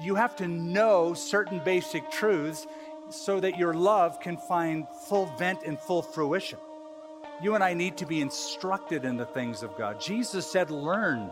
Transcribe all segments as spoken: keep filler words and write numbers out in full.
you have to know certain basic truths so that your love can find full vent and full fruition. You and I need to be instructed in the things of God. Jesus said, learn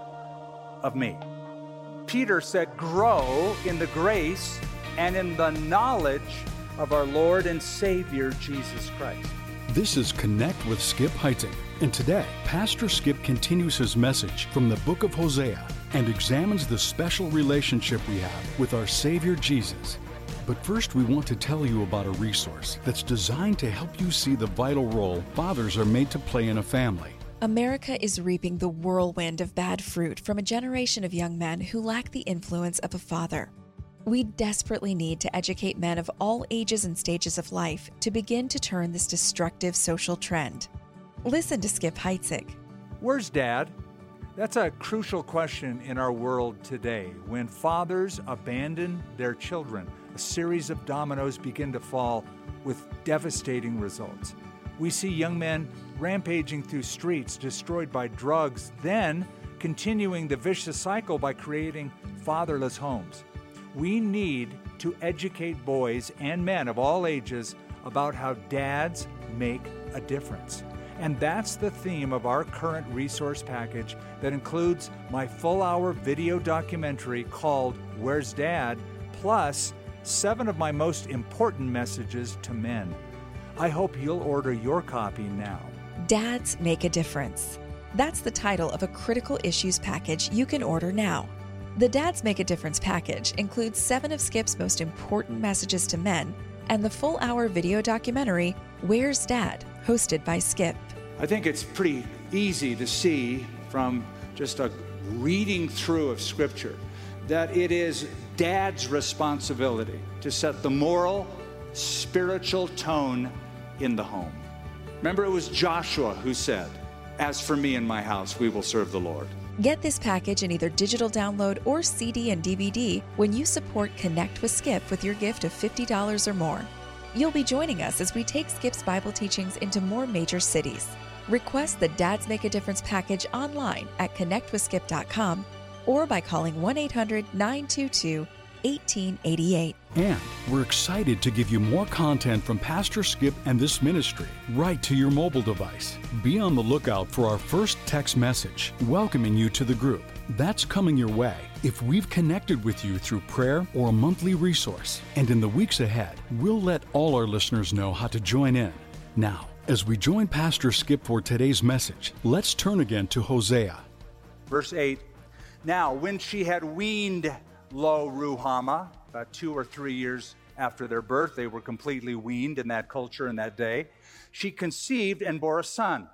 of me. Peter said, grow in the grace and in the knowledge of our Lord and Savior, Jesus Christ. This is Connect with Skip Heitzig, and today, Pastor Skip continues his message from the book of Hosea and examines the special relationship we have with our Savior Jesus. But first, we want to tell you about a resource that's designed to help you see the vital role fathers are made to play in a family. America is reaping the whirlwind of bad fruit from a generation of young men who lack the influence of a father. We desperately need to educate men of all ages and stages of life to begin to turn this destructive social trend. Listen to Skip Heitzig. Where's Dad? That's a crucial question in our world today. When fathers abandon their children, a series of dominoes begin to fall with devastating results. We see young men rampaging through streets, destroyed by drugs, then continuing the vicious cycle by creating fatherless homes. We need to educate boys and men of all ages about how dads make a difference. And that's the theme of our current resource package that includes my full-hour video documentary called Where's Dad? Plus seven of my most important messages to men. I hope you'll order your copy now. Dads Make a Difference. That's the title of a critical issues package you can order now. The Dads Make a Difference package includes seven of Skip's most important messages to men and the full-hour video documentary, Where's Dad?, hosted by Skip. I think it's pretty easy to see from just a reading through of Scripture that it is Dad's responsibility to set the moral, spiritual tone in the home. Remember, it was Joshua who said, "As for me and my house, we will serve the Lord." Get this package in either digital download or C D and D V D when you support Connect with Skip with your gift of fifty dollars or more. You'll be joining us as we take Skip's Bible teachings into more major cities. Request the Dads Make a Difference package online at connect with skip dot com or by calling one eight hundred nine two two eighteen eighty-eight. And we're excited to give you more content from Pastor Skip and this ministry right to your mobile device. Be on the lookout for our first text message welcoming you to the group. That's coming your way if we've connected with you through prayer or a monthly resource. And in the weeks ahead, we'll let all our listeners know how to join in. Now, as we join Pastor Skip for today's message, let's turn again to Hosea. Verse eight, now when she had weaned Lo Ruhamah, about two or three years after their birth, they were completely weaned in that culture in that day, she conceived and bore a son.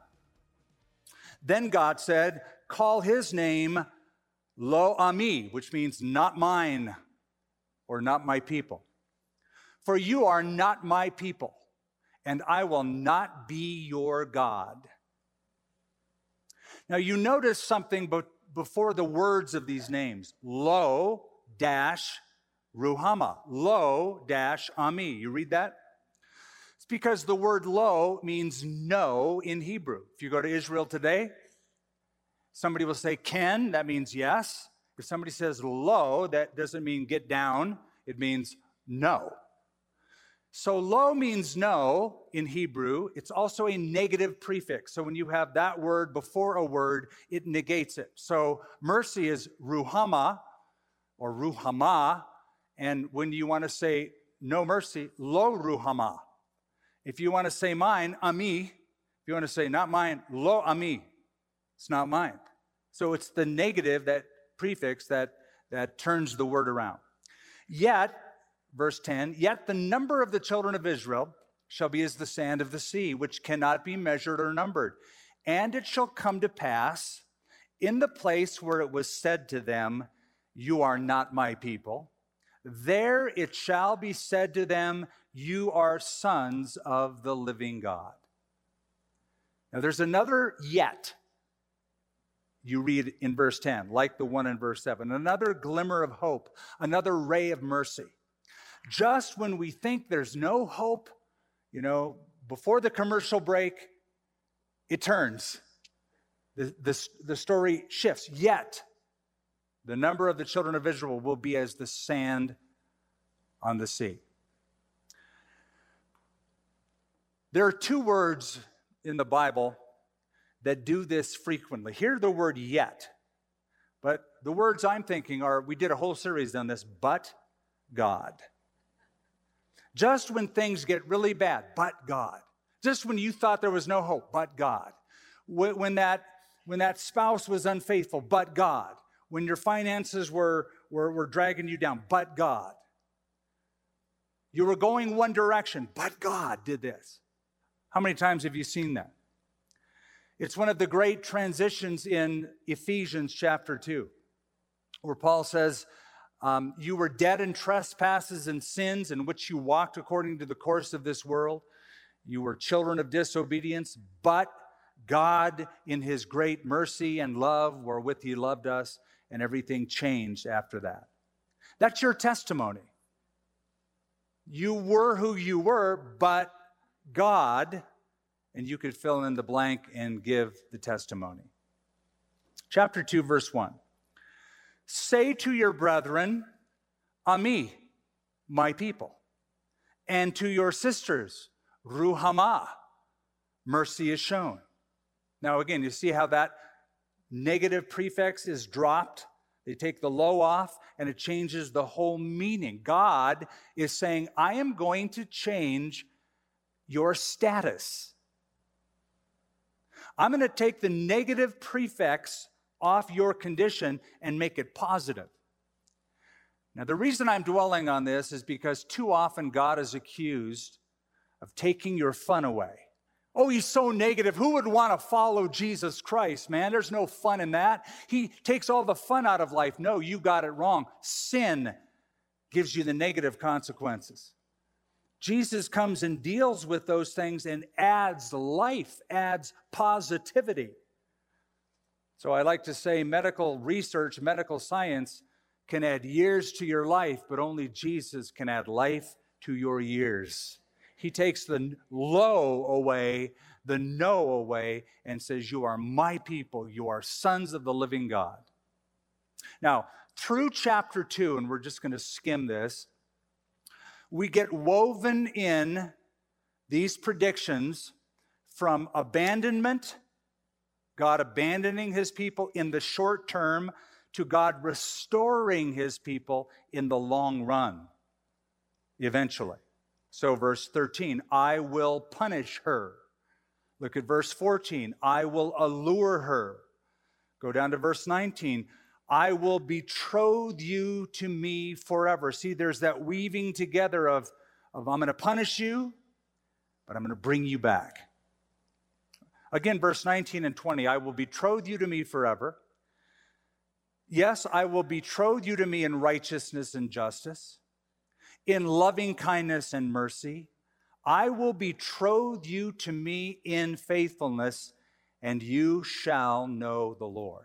Then God said, call his name Lo Ami, which means not mine or not my people. For you are not my people, and I will not be your God. Now you notice something be- before the words of these names. Lo dash Ruhamah. Lo dash Ami. You read that? It's because the word lo means no in Hebrew. If you go to Israel today, somebody will say ken, that means yes. If somebody says lo, that doesn't mean get down, it means no. So lo means no in Hebrew. It's also a negative prefix. So when you have that word before a word, it negates it. So mercy is Ruhamah or Ruhamah. And when you want to say no mercy, Lo Ruhamah. If you want to say mine, Ami. If you want to say not mine, Lo Ami. It's not mine. So it's the negative, that prefix that, that turns the word around. Yet, verse ten, yet the number of the children of Israel shall be as the sand of the sea, which cannot be measured or numbered. And it shall come to pass in the place where it was said to them, you are not my people, there it shall be said to them, you are sons of the living God. Now there's another yet you read in verse ten, like the one in verse seven, another glimmer of hope, another ray of mercy. Just when we think there's no hope, you know, before the commercial break, it turns. The, the, the story shifts. Yet, The number of the children of Israel will be as the sand on the sea. There are two words in the Bible that do this frequently. Hear the word yet. But the words I'm thinking are, we did a whole series on this, but God. Just when things get really bad, but God. Just when you thought there was no hope, but God. When that, when that spouse was unfaithful, but God. When your finances were, were, were dragging you down, but God. You were going one direction, but God did this. How many times have you seen that? It's one of the great transitions in Ephesians chapter two, where Paul says, um, you were dead in trespasses and sins in which you walked according to the course of this world. You were children of disobedience, but God, in his great mercy and love, wherewith he loved us, and everything changed after that. That's your testimony. You were who you were, but God, and you could fill in the blank and give the testimony. Chapter two, verse one. Say to your brethren, Ami, my people, and to your sisters, Ruhamah, mercy is shown. Now again, you see how that negative prefix is dropped? They take the low off and it changes the whole meaning. God is saying, I am going to change your status. I'm going to take the negative prefix off your condition and make it positive. Now, the reason I'm dwelling on this is because too often God is accused of taking your fun away. Oh, he's so negative. Who would want to follow Jesus Christ, man? There's no fun in that. He takes all the fun out of life. No, you got it wrong. Sin gives you the negative consequences. Jesus comes and deals with those things and adds life, adds positivity. So I like to say medical research, medical science can add years to your life, but only Jesus can add life to your years. He takes the low away, the no away, and says, you are my people. You are sons of the living God. Now, through chapter two, and we're just going to skim this, we get woven in these predictions from abandonment, God abandoning his people in the short term, to God restoring his people in the long run, eventually. So verse thirteen, I will punish her. Look at verse fourteen, I will allure her. Go down to verse nineteen, I will betroth you to me forever. See, there's that weaving together of, of I'm going to punish you, but I'm going to bring you back. Again, verse nineteen and twenty, I will betroth you to me forever. Yes, I will betroth you to me in righteousness and justice, in loving kindness and mercy. I will betroth you to me in faithfulness, and you shall know the Lord.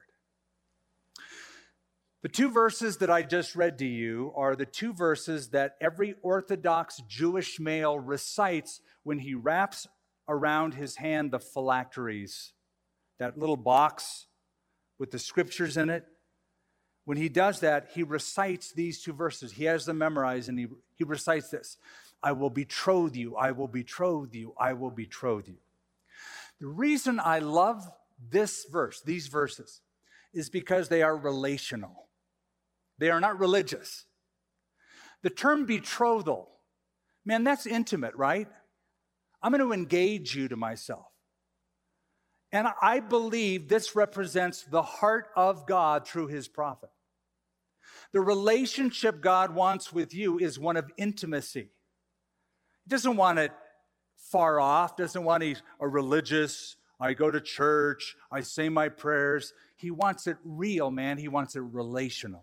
The two verses that I just read to you are the two verses that every Orthodox Jewish male recites when he wraps around his hand the phylacteries, that little box with the scriptures in it. When he does that, he recites these two verses. He has them memorized, and he, he recites this. I will betroth you, I will betroth you, I will betroth you. The reason I love this verse, these verses, is because they are relational. They are not religious. The term betrothal, man, that's intimate, right? I'm going to engage you to myself. And I believe this represents the heart of God through his prophet. The relationship God wants with you is one of intimacy. He doesn't want it far off, doesn't want a, a religious, I go to church, I say my prayers. He wants it real, man. He wants it relational.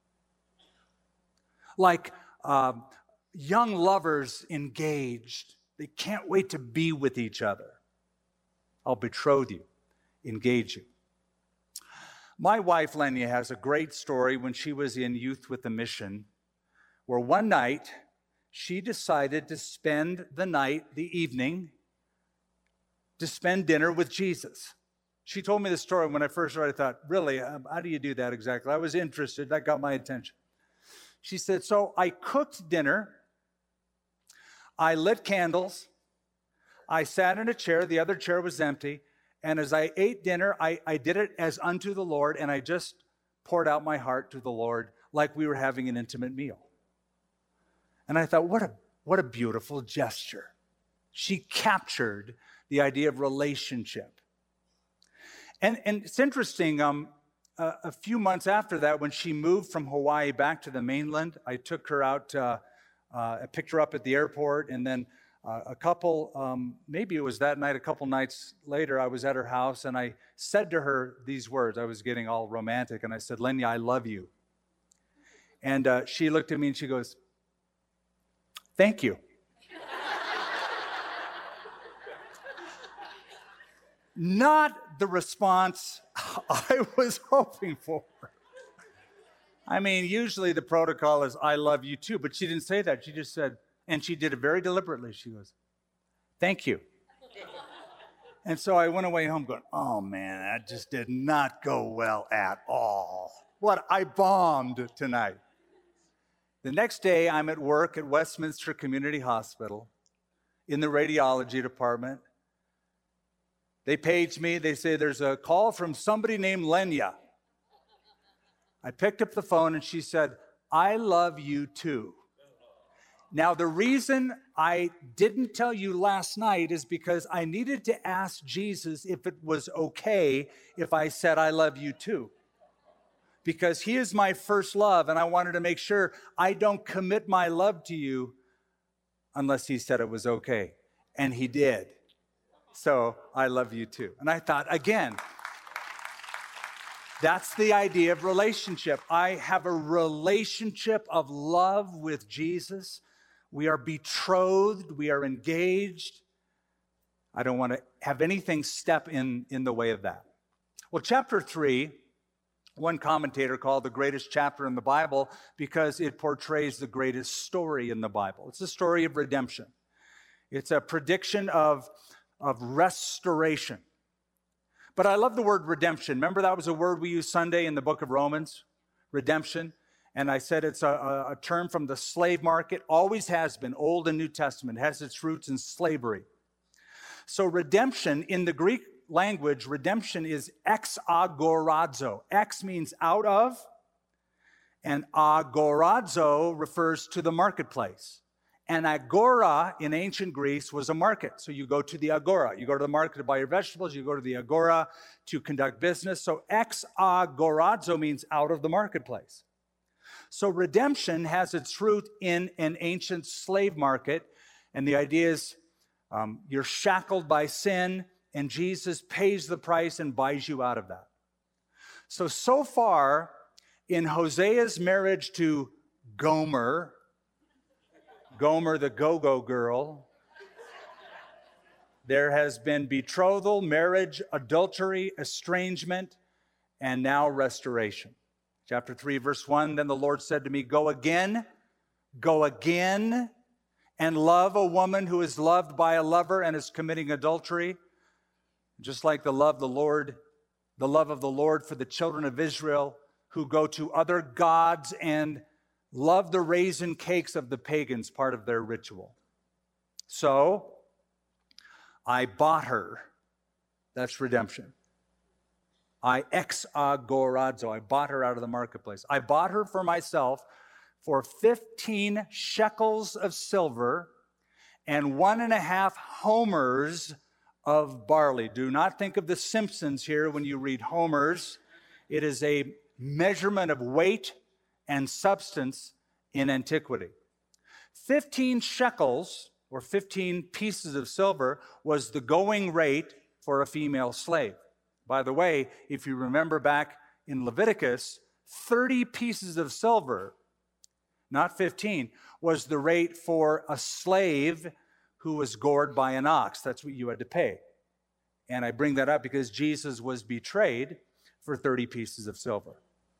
Like um, young lovers engaged. They can't wait to be with each other. I'll betroth you, engage you. My wife, Lenya, has a great story when she was in Youth with a Mission, where one night she decided to spend the night, the evening, to spend dinner with Jesus. She told me the story when I first heard it. I thought, really, um, how do you do that exactly? I was interested. That got my attention. She said, so I cooked dinner. I lit candles. I sat in a chair. The other chair was empty. And as I ate dinner, I, I did it as unto the Lord, and I just poured out my heart to the Lord like we were having an intimate meal. And I thought, what a, what a beautiful gesture. She captured the idea of relationship. And, and it's interesting, um, a, a few months after that, when she moved from Hawaii back to the mainland, I took her out, uh, uh, I picked her up at the airport, and then uh, a couple, um, maybe it was that night, a couple nights later, I was at her house, and I said to her these words. I was getting all romantic, and I said, Lenya, I love you. And uh, she looked at me and she goes, thank you. Not the response I was hoping for. I mean, usually the protocol is, I love you too, but she didn't say that. She just said, and she did it very deliberately. She goes, thank you. And so I went away home going, oh man, that just did not go well at all. What, I bombed tonight. The next day, I'm at work at Westminster Community Hospital in the radiology department. They page me. They say, there's a call from somebody named Lenya. I picked up the phone, and she said, I love you too. Now, the reason I didn't tell you last night is because I needed to ask Jesus if it was okay if I said, I love you too. Because he is my first love, and I wanted to make sure I don't commit my love to you unless he said it was okay. And he did. So I love you too. And I thought, again, that's the idea of relationship. I have a relationship of love with Jesus. We are betrothed. We are engaged. I don't want to have anything step in, in the way of that. Well, chapter three, one commentator called the greatest chapter in the Bible because it portrays the greatest story in the Bible. It's the story of redemption. It's a prediction of, of restoration. But I love the word redemption. Remember that was a word we used Sunday in the book of Romans, redemption. And I said it's a, a term from the slave market, always has been, Old and New Testament, has its roots in slavery. So redemption in the Greek language, redemption is exagorazo. Ex means out of, and agorazo refers to the marketplace. And agora in ancient Greece was a market. So you go to the agora. You go to the market to buy your vegetables. You go to the agora to conduct business. So exagorazo means out of the marketplace. So redemption has its root in an ancient slave market. And the idea is um, you're shackled by sin, and Jesus pays the price and buys you out of that. So, so far in Hosea's marriage to Gomer, Gomer, the go-go girl, there has been betrothal, marriage, adultery, estrangement, and now restoration. Chapter three, verse one, then the Lord said to me, go again, go again, and love a woman who is loved by a lover and is committing adultery. Just like the love the Lord, the love of the Lord for the children of Israel who go to other gods and love the raisin cakes of the pagans, part of their ritual. So I bought her. That's redemption. I exagorazo. I bought her out of the marketplace. I bought her for myself for fifteen shekels of silver and one and a half homers of barley. Do not think of the Simpsons here when you read homers. It is a measurement of weight and substance in antiquity. fifteen shekels, or fifteen pieces of silver, was the going rate for a female slave. By the way, if you remember back in Leviticus, thirty pieces of silver, not fifteen, was the rate for a slave who was gored by an ox. That's what you had to pay. And I bring that up because Jesus was betrayed for thirty pieces of silver.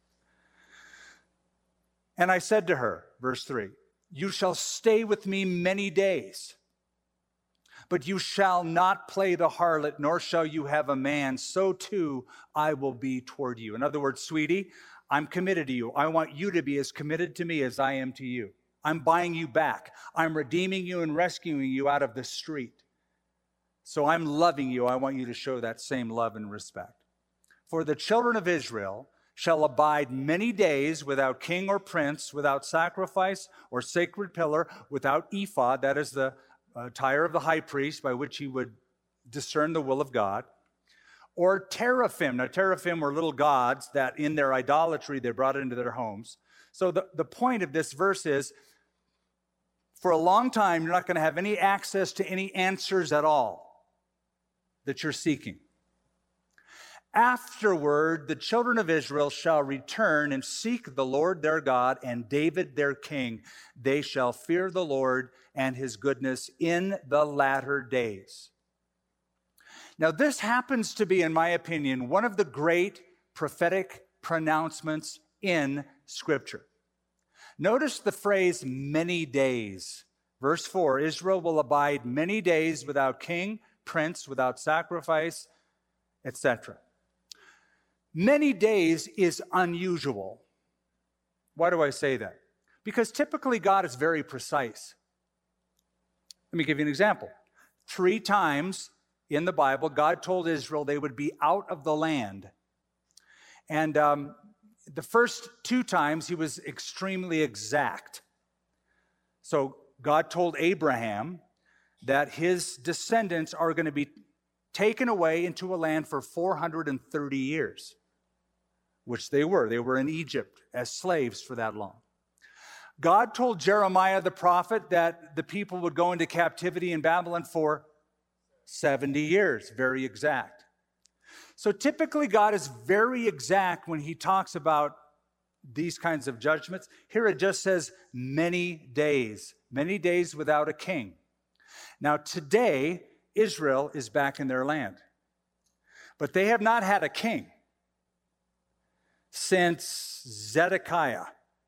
And I said to her, verse three, you shall stay with me many days. But you shall not play the harlot, nor shall you have a man. So too I will be toward you. In other words, sweetie, I'm committed to you. I want you to be as committed to me as I am to you. I'm buying you back. I'm redeeming you and rescuing you out of the street. So I'm loving you. I want you to show that same love and respect. For the children of Israel shall abide many days without king or prince, without sacrifice or sacred pillar, without ephod, that is the uh, attire of the high priest by which he would discern the will of God, or teraphim. Now, teraphim were little gods that in their idolatry, they brought into their homes. So the, the point of this verse is, for a long time, you're not going to have any access to any answers at all that you're seeking. Afterward, the children of Israel shall return and seek the Lord their God and David their king. They shall fear the Lord and his goodness in the latter days. Now, this happens to be, in my opinion, one of the great prophetic pronouncements in Scripture. Notice the phrase many days. Verse four, Israel will abide many days without king, prince, without sacrifice, et cetera. Many days is unusual. Why do I say that? Because typically God is very precise. Let me give you an example. Three times in the Bible, God told Israel they would be out of the land. And um, the first two times, he was extremely exact. So God told Abraham that his descendants are going to be taken away into a land for four hundred thirty years, which they were. They were in Egypt as slaves for that long. God told Jeremiah the prophet that the people would go into captivity in Babylon for seventy years, very exact. So typically God is very exact when he talks about these kinds of judgments. Here it just says many days, many days without a king. Now today, Israel is back in their land, but they have not had a king since Zedekiah,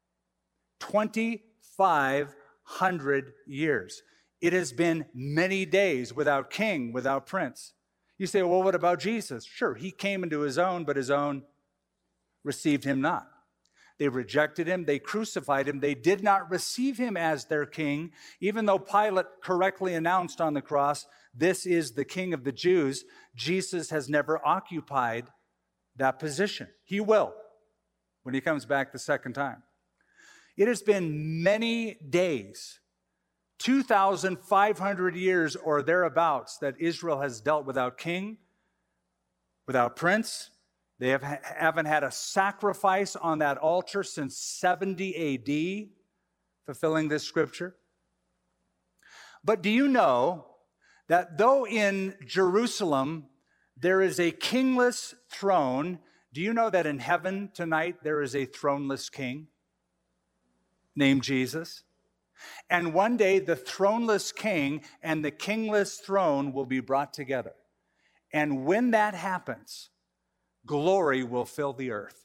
twenty-five hundred years. It has been many days without king, without prince. You say, well, what about Jesus? Sure, he came into his own, but his own received him not. They rejected him. They crucified him. They did not receive him as their king, even though Pilate correctly announced on the cross, this is the King of the Jews. Jesus has never occupied that position. He will when he comes back the second time. It has been many days, two thousand five hundred years or thereabouts, that Israel has dealt without king, without prince. They have, haven't had a sacrifice on that altar since seventy A D, fulfilling this scripture. But do you know that though in Jerusalem there is a kingless throne, do you know that in heaven tonight there is a throneless king named Jesus? And one day the throneless king and the kingless throne will be brought together. And when that happens, glory will fill the earth.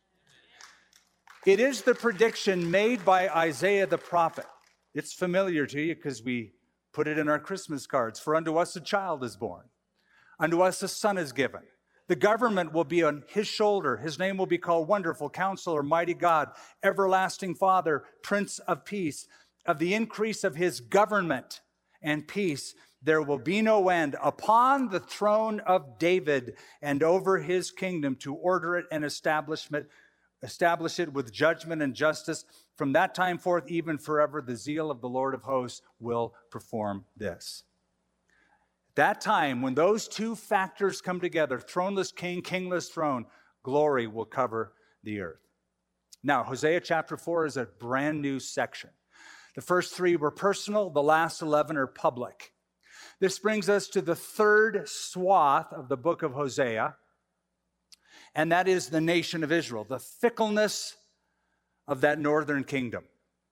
It is the prediction made by Isaiah the prophet. It's familiar to you because we put it in our Christmas cards. For unto us a child is born. Unto us a son is given. The government will be on his shoulder. His name will be called Wonderful Counselor, Mighty God, Everlasting Father, Prince of Peace. Of the increase of his government and peace, there will be no end upon the throne of David and over his kingdom, to order it and establishment, establish it with judgment and justice. From that time forth, even forever, the zeal of the Lord of hosts will perform this. That time, when those two factors come together, throneless king, kingless throne, glory will cover the earth. Now, Hosea chapter four is a brand new section. The first three were personal, the last eleven are public. This brings us to the third swath of the book of Hosea, and that is the nation of Israel, the fickleness of that northern kingdom.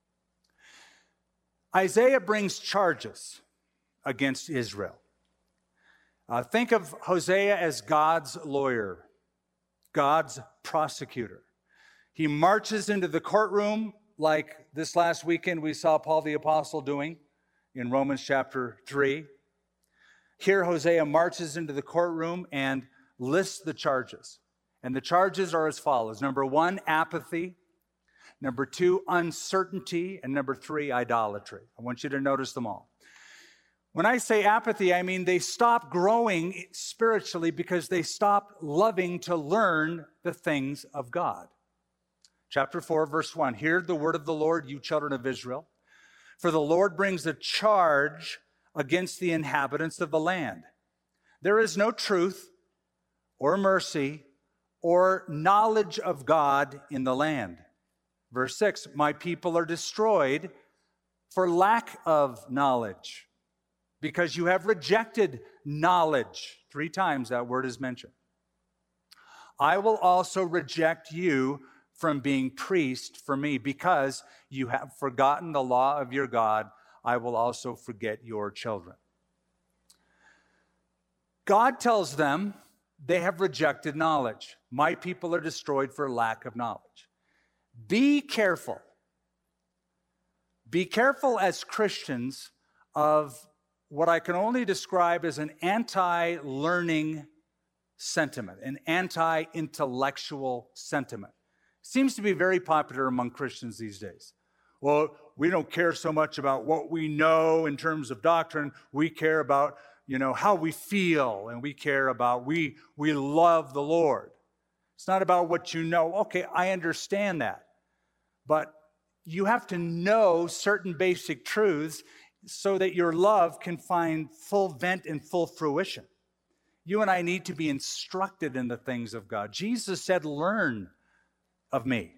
Isaiah brings charges against Israel. Uh, think of Hosea as God's lawyer, God's prosecutor. He marches into the courtroom like this last weekend we saw Paul the Apostle doing in Romans chapter three. Here, Hosea marches into the courtroom and lists the charges. And the charges are as follows. Number one, apathy. Number two, uncertainty. And number three, idolatry. I want you to notice them all. When I say apathy, I mean they stop growing spiritually because they stop loving to learn the things of God. Chapter four, verse one, hear the word of the Lord, you children of Israel. For the Lord brings a charge against the inhabitants of the land. There is no truth or mercy or knowledge of God in the land. Verse six, my people are destroyed for lack of knowledge, because you have rejected knowledge. Three times that word is mentioned. I will also reject you from being priest for me, because you have forgotten the law of your God. I will also forget your children. God tells them they have rejected knowledge. My people are destroyed for lack of knowledge. Be careful. Be careful as Christians of what I can only describe as an anti-learning sentiment, an anti-intellectual sentiment. Seems to be very popular among Christians these days. Well, we don't care so much about what we know in terms of doctrine. We care about, you know, how we feel, and we care about, we, we love the Lord. It's not about what you know. Okay, I understand that. But you have to know certain basic truths so that your love can find full vent and full fruition. You and I need to be instructed in the things of God. Jesus said, learn of me.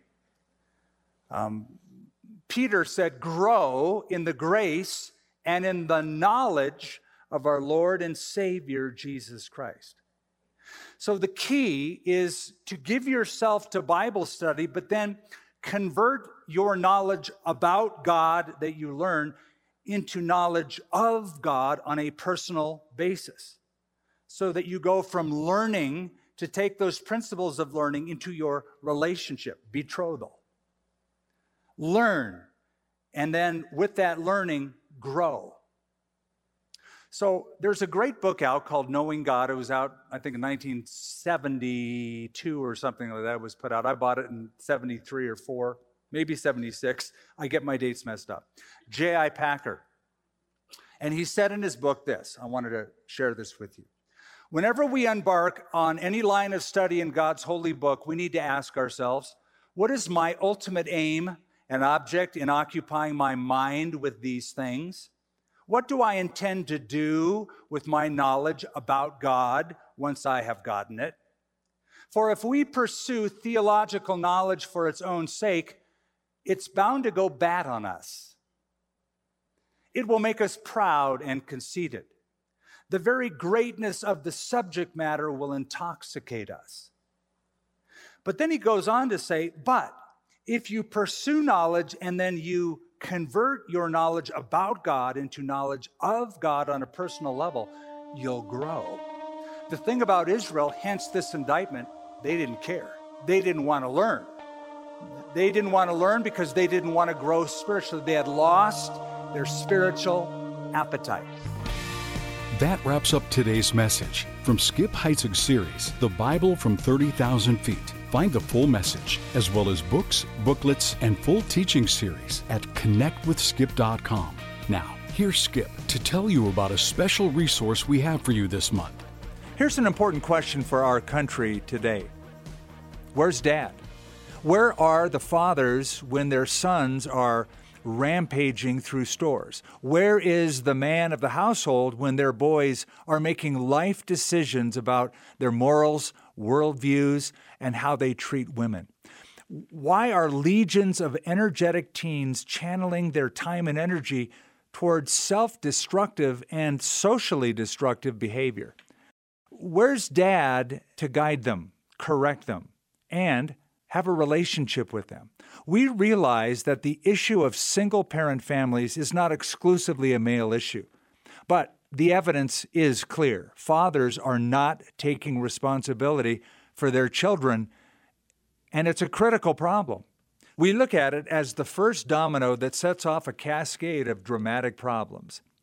Um, Peter said, grow in the grace and in the knowledge of our Lord and Savior, Jesus Christ. So the key is to give yourself to Bible study, but then convert your knowledge about God that you learn into knowledge of God on a personal basis, so that you go from learning to take those principles of learning into your relationship, betrothal. Learn, and then with that learning, grow. So there's a great book out called Knowing God. It was out, I think, in nineteen seventy-two or something like that. It was put out. I bought it in seventy-three or four, maybe seventy-six. I get my dates messed up. J I Packer. And he said in his book this. I wanted to share this with you. Whenever we embark on any line of study in God's holy book, we need to ask ourselves, what is my ultimate aim and object in occupying my mind with these things? What do I intend to do with my knowledge about God once I have gotten it? For if we pursue theological knowledge for its own sake, it's bound to go bad on us. It will make us proud and conceited. The very greatness of the subject matter will intoxicate us. But then he goes on to say, but if you pursue knowledge and then you convert your knowledge about God into knowledge of God on a personal level, you'll grow. The thing about Israel, hence this indictment, they didn't care. They didn't want to learn. They didn't want to learn because they didn't want to grow spiritually. They had lost their spiritual appetite. That wraps up today's message from Skip Heitzig's series, The Bible from thirty thousand feet. Find the full message, as well as books, booklets, and full teaching series at connect with skip dot com. Now, here's Skip to tell you about a special resource we have for you this month. Here's an important question for our country today. Where's Dad? Where are the fathers when their sons are rampaging through stores? Where is the man of the household when their boys are making life decisions about their morals, worldviews, and how they treat women? Why are legions of energetic teens channeling their time and energy towards self-destructive and socially destructive behavior? Where's Dad to guide them, correct them, and have a relationship with them? We realize that the issue of single-parent families is not exclusively a male issue, but the evidence is clear. Fathers are not taking responsibility for their children, and it's a critical problem. We look at it as the first domino that sets off a cascade of dramatic problems.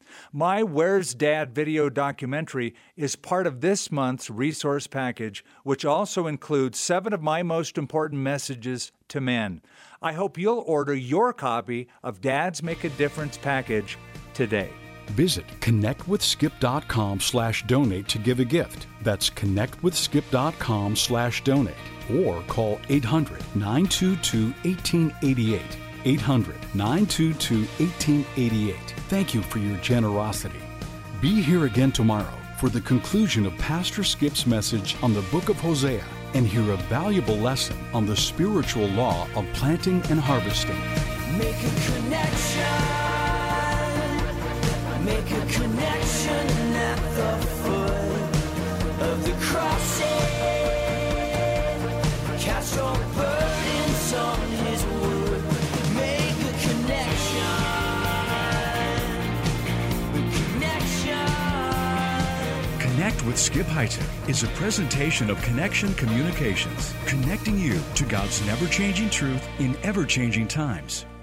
My Where's Dad video documentary is part of this month's resource package, which also includes seven of my most important messages to men. I hope you'll order your copy of Dads Make a Difference package today. Visit connectwithskip.com slash donate to give a gift. That's connectwithskip.com slash donate. Or call eight hundred, nine two two, one eight eight eight. eight hundred, nine two two, one eight eight eight. Thank you for your generosity. Be here again tomorrow for the conclusion of Pastor Skip's message on the book of Hosea and hear a valuable lesson on the spiritual law of planting and harvesting. Make a connection. Make a connection at the foot of the cross. Cast your burdens on His wood. Make a connection. Connection. Connect with Skip Heitzig is a presentation of Connection Communications, connecting you to God's never-changing truth in ever-changing times.